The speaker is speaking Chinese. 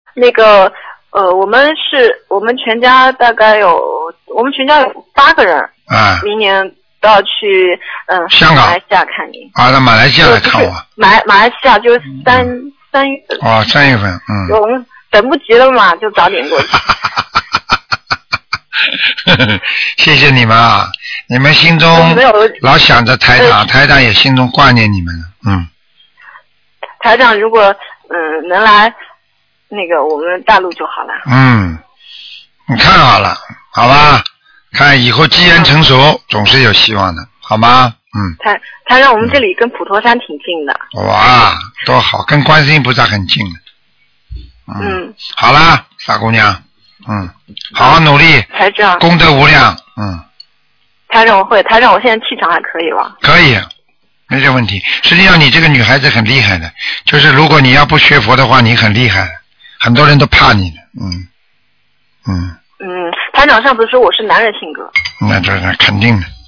那个我们全家大概有8个人啊， 明年都要去香港马来西亚看您。 啊，到马来西亚来看我。 马来西亚就是3月份。 哦，3月份， 我们等不及了嘛，就早点过去。 谢谢你们啊！你们心中老想着台长，台长也心中挂念你们。 台长如果能来那个我们大陆就好了。 你看好了，好吧？看以后机缘成熟，总是有希望的，好吗？ 台长，我们这里跟普陀山挺近的。 哇，多好，跟观世音菩萨很近的。好啦，傻姑娘。好好努力， 台长， 功德无量。 台长台长，我现在气场还可以吧？ 可以，没这问题。实际上你这个女孩子很厉害的，就是如果你要不学佛的话，你很厉害，很多人都怕你的。台长上次说我是男人性格。 那肯定的。